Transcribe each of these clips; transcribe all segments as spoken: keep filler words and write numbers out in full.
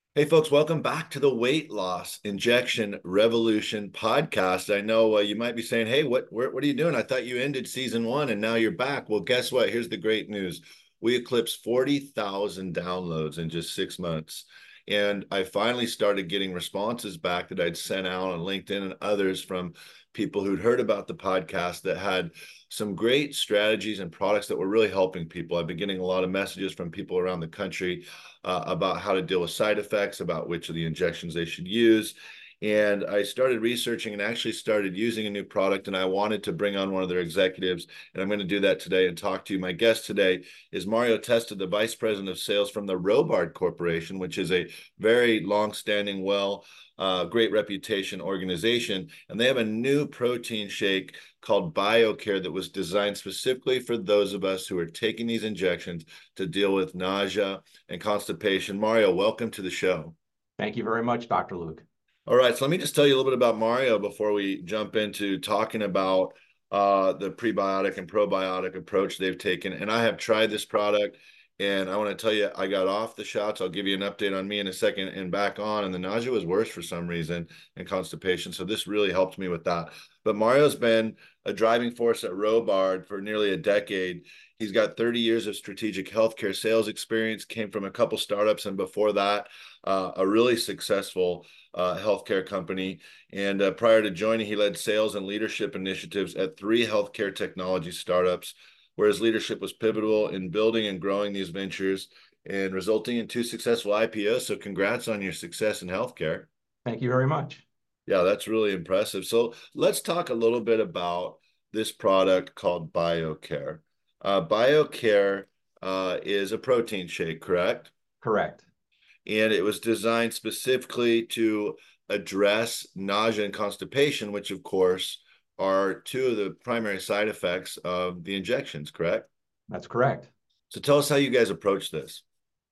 Hey, folks, welcome back to the Weight Loss Injection Revolution podcast. I know uh, you might be saying, hey, what, what, what are you doing? I thought you ended season one and now you're back. Well, guess what? Here's the great news. We eclipsed forty thousand downloads in just six months. And I finally started getting responses back that I'd sent out on LinkedIn and others from people who'd heard about the podcast that had some great strategies and products that were really helping people. I've been getting a lot of messages from people around the country uh, about how to deal with side effects, about which of the injections they should use. And I started researching and actually started using a new product. And I wanted to bring on one of their executives. And I'm going to do that today and talk to you. My guest today is Mario Testa, the Vice President of Sales from the Robard Corporation, which is a very long-standing, well, uh, great reputation organization. And they have a new protein shake called BioCare that was designed specifically for those of us who are taking these injections to deal with nausea and constipation. Mario, welcome to the show. Thank you very much, Doctor Luke. All right, so let me just tell you a little bit about Mario before we jump into talking about uh, the prebiotic and probiotic approach they've taken. And I have tried this product, and I want to tell you, I got off the shots. I'll give you an update on me in a second and back on. And the nausea was worse for some reason and constipation. So this really helped me with that. But Mario's been a driving force at Robard for nearly a decade. He's got thirty years of strategic healthcare sales experience, came from a couple startups, and before that, uh, a really successful uh, healthcare company. And uh, prior to joining, he led sales and leadership initiatives at three healthcare technology startups, where his leadership was pivotal in building and growing these ventures and resulting in two successful I P Os. So congrats on your success in healthcare. Thank you very much. Yeah, that's really impressive. So let's talk a little bit about this product called BioCare. Uh, BioCare uh, is a protein shake, correct? Correct. And it was designed specifically to address nausea and constipation, which of course are two of the primary side effects of the injections, correct? That's correct. So tell us how you guys approach this.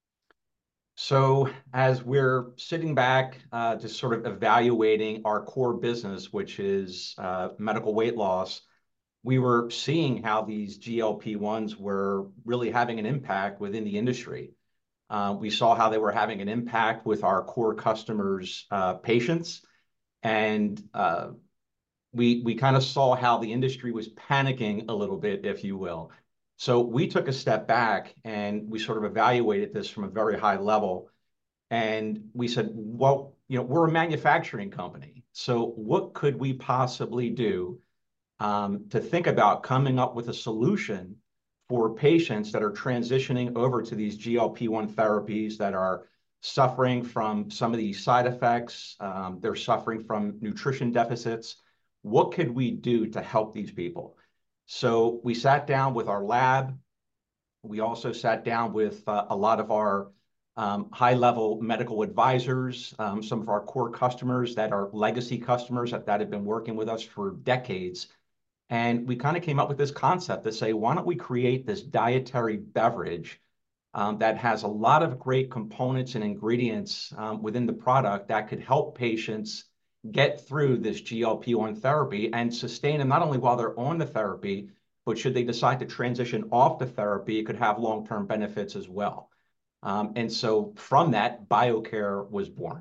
So as we're sitting back, uh, just sort of evaluating our core business, which is uh, medical weight loss, we were seeing how these G L P ones were really having an impact within the industry. Uh, we saw how they were having an impact with our core customers' uh, patients, and uh, we we kind of saw how the industry was panicking a little bit, if you will. So we took a step back and we sort of evaluated this from a very high level. And we said, well, you know, we're a manufacturing company. So what could we possibly do um, to think about coming up with a solution for patients that are transitioning over to these G L P one therapies that are suffering from some of these side effects? Um, they're suffering from nutrition deficits. What could we do to help these people? So we sat down with our lab. We also sat down with uh, a lot of our um, high-level medical advisors, um, some of our core customers that are legacy customers that, that have been working with us for decades. And we kind of came up with this concept to say, why don't we create this dietary beverage um, that has a lot of great components and ingredients um, within the product that could help patients get through this G L P one therapy and sustain them not only while they're on the therapy, but should they decide to transition off the therapy, it could have long-term benefits as well. Um, and so from that, BioCare was born.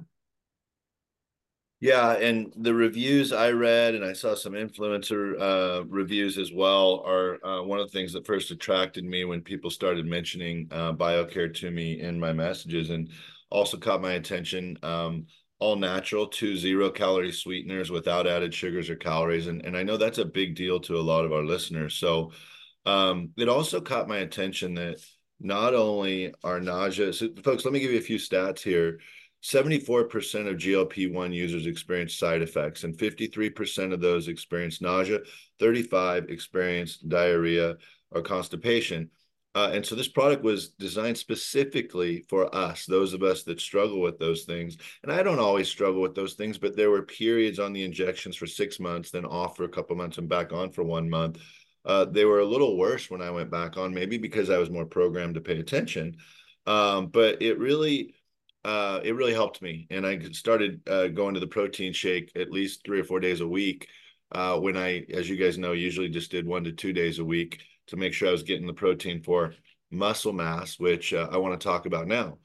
Yeah, and the reviews I read, and I saw some influencer uh, reviews as well, are uh, one of the things that first attracted me when people started mentioning uh, BioCare to me in my messages, and also caught my attention. Um, all natural, two zero calorie sweeteners without added sugars or calories, and and I know that's a big deal to a lot of our listeners. So um, it also caught my attention that not only are nausea, so folks, let me give you a few stats here. seventy-four percent of G L P one users experience side effects, and fifty-three percent of those experience nausea, thirty-five experience diarrhea or constipation. Uh, and so this product was designed specifically for us, those of us that struggle with those things. And I don't always struggle with those things, but there were periods on the injections for six months, then off for a couple months and back on for one month. Uh, they were a little worse when I went back on, maybe because I was more programmed to pay attention. Um, but it really, uh, it really helped me. And I started uh, going to the protein shake at least three or four days a week. Uh, when I, as you guys know, usually just did one to two days a week to make sure I was getting the protein for muscle mass, which uh, I want to talk about now.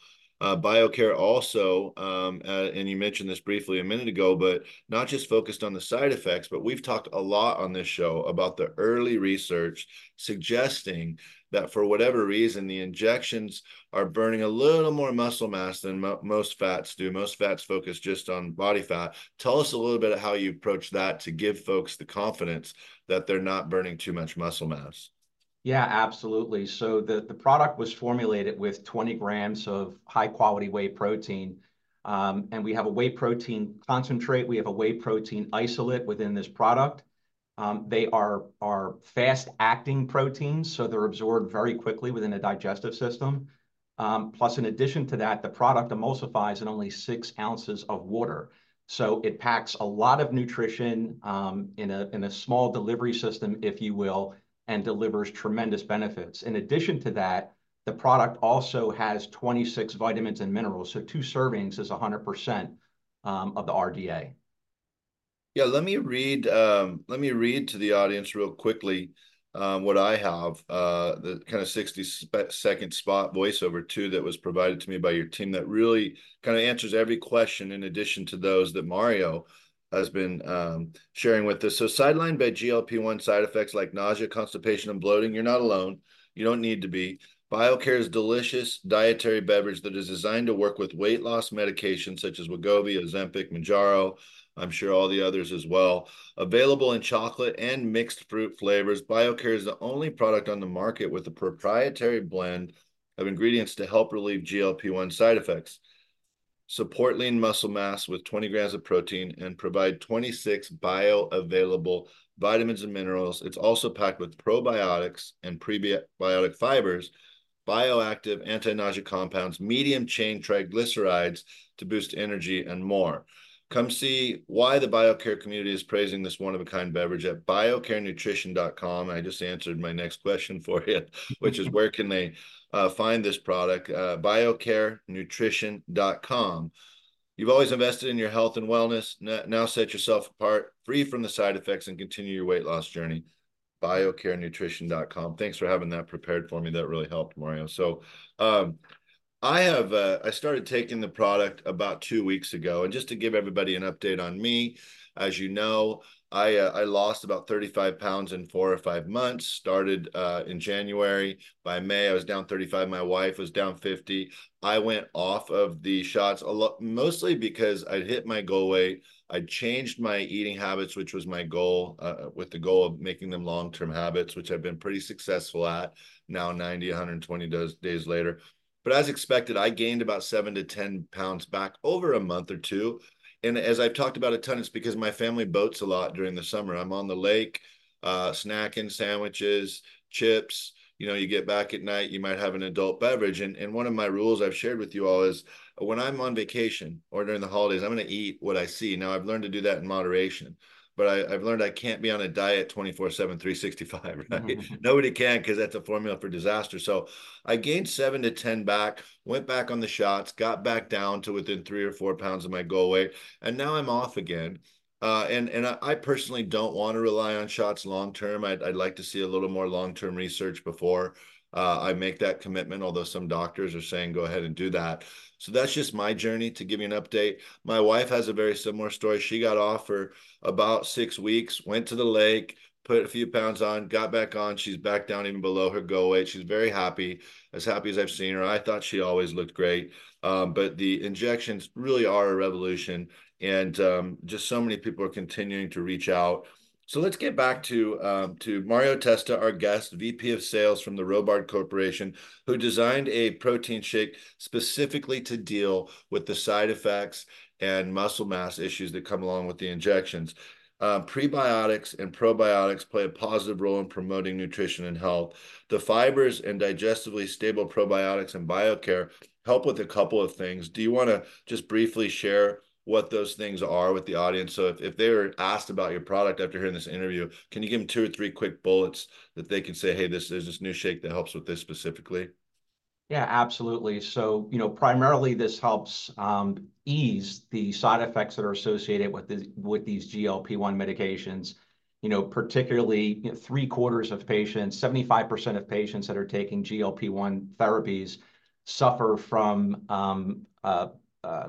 Uh, BioCare also, um, uh, and you mentioned this briefly a minute ago, but not just focused on the side effects, but we've talked a lot on this show about the early research suggesting that for whatever reason, the injections are burning a little more muscle mass than mo most fats do. Most fats focus just on body fat. Tell us a little bit of how you approach that to give folks the confidence that they're not burning too much muscle mass. Yeah, absolutely. So the, the product was formulated with twenty grams of high quality whey protein. Um, and we have a whey protein concentrate. We have a whey protein isolate within this product. Um, they are, are fast acting proteins, so they're absorbed very quickly within the digestive system. Um, plus, in addition to that, the product emulsifies in only six ounces of water. So it packs a lot of nutrition um, in a, in a small delivery system, if you will, and delivers tremendous benefits. In addition to that, the product also has twenty-six vitamins and minerals. So two servings is one hundred percent um, of the R D A. Yeah, let me read um, let me read to the audience real quickly um, what I have, uh, the kind of sixty second spot voiceover too that was provided to me by your team that really kind of answers every question in addition to those that Mario has been um, sharing with us. So sidelined by G L P one side effects like nausea, constipation, and bloating, you're not alone. You don't need to be. BioCare's delicious dietary beverage that is designed to work with weight loss medications such as Wegovy, Ozempic, Mounjaro, I'm sure all the others as well. Available in chocolate and mixed fruit flavors, BioCare is the only product on the market with a proprietary blend of ingredients to help relieve G L P one side effects, support lean muscle mass with twenty grams of protein, and provide twenty-six bioavailable vitamins and minerals. It's also packed with probiotics and prebiotic fibers, bioactive anti-nausea compounds, medium chain triglycerides to boost energy, and more. Come see why the BioCare community is praising this one-of-a-kind beverage at biocare nutrition dot com. I just answered my next question for you, which is where can they uh, find this product? Uh, biocare nutrition dot com. You've always invested in your health and wellness. Now set yourself apart, free from the side effects, and continue your weight loss journey. biocare nutrition dot com. Thanks for having that prepared for me. That really helped, Mario. So, um, I have uh, I started taking the product about two weeks ago, and just to give everybody an update on me, as you know, I uh, I lost about thirty-five pounds in four or five months. Started uh, in January. By May, I was down thirty-five. My wife was down fifty. I went off of the shots a lot, mostly because I'd hit my goal weight. I'd changed my eating habits, which was my goal, uh, with the goal of making them long-term habits, which I've been pretty successful at now, ninety, one hundred twenty days, days later. But as expected, I gained about seven to ten pounds back over a month or two. And as I've talked about a ton, it's because my family boats a lot during the summer. I'm on the lake, uh, snacking, sandwiches, chips. You know, you get back at night, you might have an adult beverage. And, and one of my rules I've shared with you all is when I'm on vacation or during the holidays, I'm going to eat what I see. Now, I've learned to do that in moderation, but I, I've learned I can't be on a diet twenty-four seven, three sixty-five, right? Nobody can, because that's a formula for disaster. So I gained seven to ten back, went back on the shots, got back down to within three or four pounds of my goal weight, and now I'm off again. Uh, and and I, I personally don't want to rely on shots long term. I'd, I'd like to see a little more long term research before uh, I make that commitment, although some doctors are saying go ahead and do that. So that's just my journey to give you an update. My wife has a very similar story. She got off for about six weeks, went to the lake, put a few pounds on, got back on. She's back down even below her goal weight. She's very happy, as happy as I've seen her. I thought she always looked great. Um, but the injections really are a revolution. And um, just so many people are continuing to reach out. So let's get back to um, to Mario Testa, our guest, V P of Sales from the Robard Corporation, who designed a protein shake specifically to deal with the side effects and muscle mass issues that come along with the injections. Uh, prebiotics and probiotics play a positive role in promoting nutrition and health. The fibers and digestively stable probiotics and BioCare help with a couple of things. Do you want to just briefly share what those things are with the audience? So if, if they were asked about your product after hearing this interview, can you give them two or three quick bullets that they can say, hey, this there's this new shake that helps with this specifically? Yeah, absolutely. So, you know, primarily this helps um, ease the side effects that are associated with the, with these G L P one medications. You know, particularly you know, three quarters of patients, seventy-five percent of patients that are taking G L P one therapies suffer from um, uh, uh,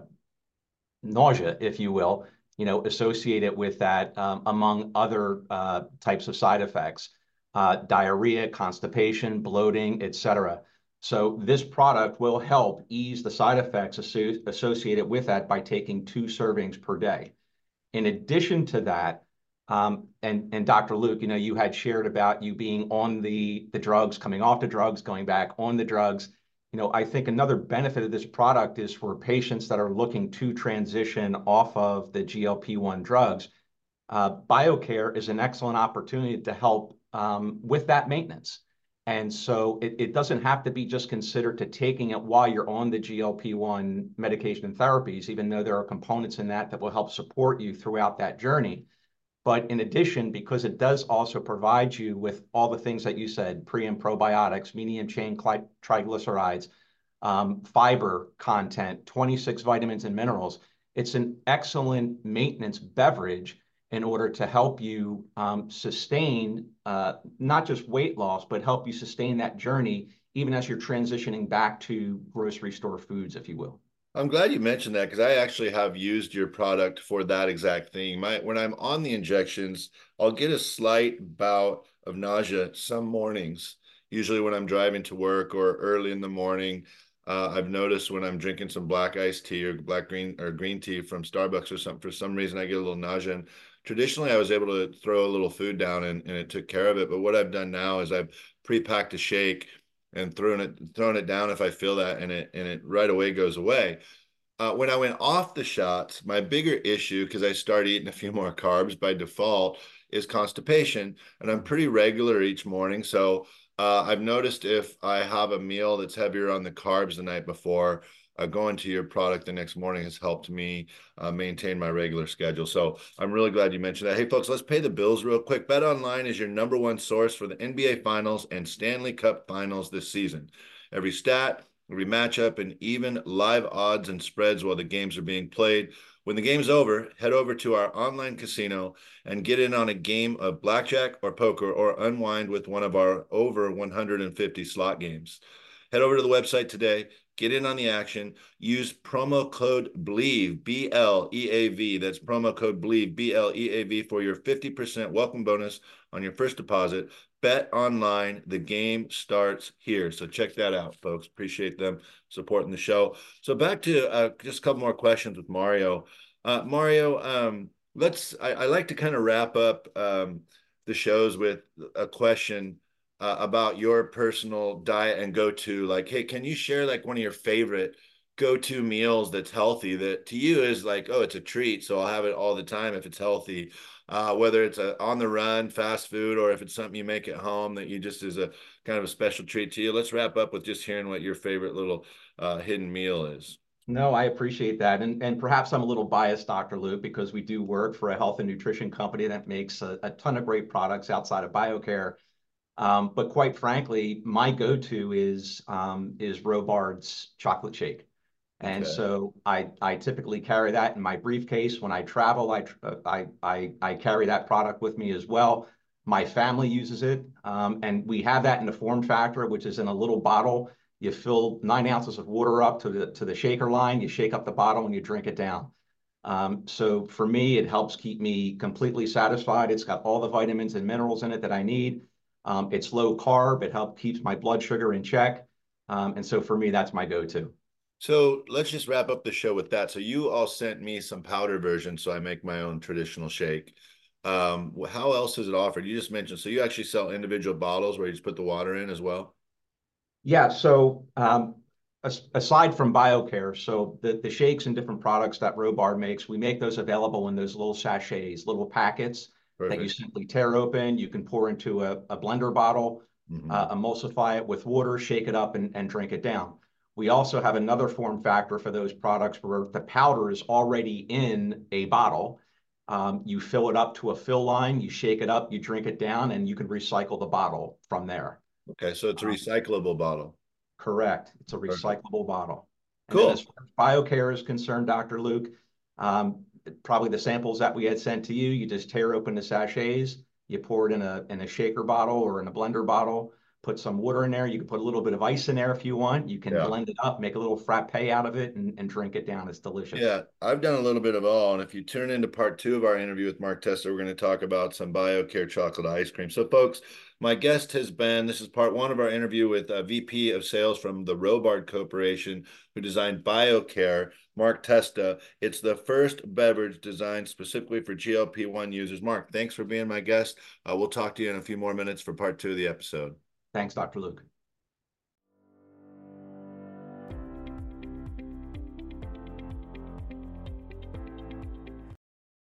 nausea, if you will, you know, associated with that, um, among other uh, types of side effects, uh, diarrhea, constipation, bloating, et cetera. So this product will help ease the side effects asso associated with that by taking two servings per day. In addition to that, um, and and Doctor Luke, you know, you had shared about you being on the the drugs, coming off the drugs, going back on the drugs. You know, I think another benefit of this product is for patients that are looking to transition off of the G L P one drugs. Uh, BioCare is an excellent opportunity to help um, with that maintenance. And so it, it doesn't have to be just considered to taking it while you're on the G L P one medication and therapies, even though there are components in that that will help support you throughout that journey. But in addition, because it does also provide you with all the things that you said, pre and probiotics, medium chain triglycerides, um, fiber content, twenty-six vitamins and minerals, it's an excellent maintenance beverage in order to help you um, sustain uh, not just weight loss, but help you sustain that journey even as you're transitioning back to grocery store foods, if you will. I'm glad you mentioned that because I actually have used your product for that exact thing. My when I'm on the injections, I'll get a slight bout of nausea some mornings, usually when I'm driving to work or early in the morning. Uh, I've noticed when I'm drinking some black iced tea or black green or green tea from Starbucks or something, for some reason I get a little nausea. And traditionally, I was able to throw a little food down and, and it took care of it. But what I've done now is I've pre-packed a shake and thrown it thrown it down if I feel that, and it and it right away goes away. Uh, when I went off the shots, my bigger issue, because I started eating a few more carbs by default, is constipation, and I'm pretty regular each morning. So uh, I've noticed if I have a meal that's heavier on the carbs the night before, uh, going to your product the next morning has helped me uh, maintain my regular schedule. So I'm really glad you mentioned that. Hey, folks, let's pay the bills real quick. BetOnline is your number one source for the N B A Finals and Stanley Cup Finals this season. Every stat, every matchup, and even live odds and spreads while the games are being played. When the game's over, head over to our online casino and get in on a game of blackjack or poker or unwind with one of our over one hundred fifty slot games. Head over to the website today, get in on the action, use promo code BLEAV, B L E A V. That's promo code BLEAV, B L E A V, for your fifty percent welcome bonus on your first deposit. Bet online, the game starts here. So check that out, folks. Appreciate them supporting the show. So back to uh, just a couple more questions with Mario. Uh, Mario, um, let's. I, I like to kind of wrap up um, the shows with a question uh, about your personal diet and go-to. Like, hey, can you share like one of your favorite go-to meals that's healthy that to you is like, oh, it's a treat, so I'll have it all the time if it's healthy, uh, whether it's a on the run fast food or if it's something you make at home that you just is a kind of a special treat to you. Let's wrap up with just hearing what your favorite little uh, hidden meal is. No, I appreciate that. And, and perhaps I'm a little biased, Doctor Luke, because we do work for a health and nutrition company that makes a, a ton of great products outside of BioCare. Um, but quite frankly, my go-to is um, is Robards chocolate shake. And Okay. so I, I typically carry that in my briefcase. When I travel, I, I, I, I carry that product with me as well. My family uses it. Um, and we have that in the form factor, which is in a little bottle. You fill nine ounces of water up to the, to the shaker line, you shake up the bottle and you drink it down. Um, so for me, it helps keep me completely satisfied. It's got all the vitamins and minerals in it that I need. Um, it's low carb. It helps keeps my blood sugar in check. Um, and so for me, that's my go-to. So let's just wrap up the show with that. So you all sent me some powder version, so I make my own traditional shake. Um, how else is it offered? You just mentioned, so you actually sell individual bottles where you just put the water in as well? Yeah, so um, as, aside from BioCare, so the, the shakes and different products that Robar makes, we make those available in those little sachets, little packets that you Perfect. simply tear open. You can pour into a, a blender bottle, Mm-hmm. uh, emulsify it with water, shake it up, and, and drink it down. We also have another form factor for those products where the powder is already in a bottle. Um, you fill it up to a fill line, you shake it up, you drink it down, and you can recycle the bottle from there. Okay, so it's a Um, recyclable bottle. Correct. It's a Perfect. recyclable bottle. And then as Cool. far as BioCare is concerned, Doctor Luke, um, probably the samples that we had sent to you, you just tear open the sachets, you pour it in a in a shaker bottle or in a blender bottle. put some water in there. You can put a little bit of ice in there if you want. You can Yeah. blend it up, make a little frappe out of it, and, and drink it down. It's delicious. Yeah, I've done a little bit of all. And if you turn into part two of our interview with Mark Testa, we're going to talk about some BioCare chocolate ice cream. So, folks, my guest has been, this is part one of our interview with a V P of sales from the Robard Corporation, who designed BioCare, Mark Testa. It's the first beverage designed specifically for G L P one users. Mark, thanks for being my guest. Uh, we'll talk to you in a few more minutes for part two of the episode. Thanks, Doctor Luke.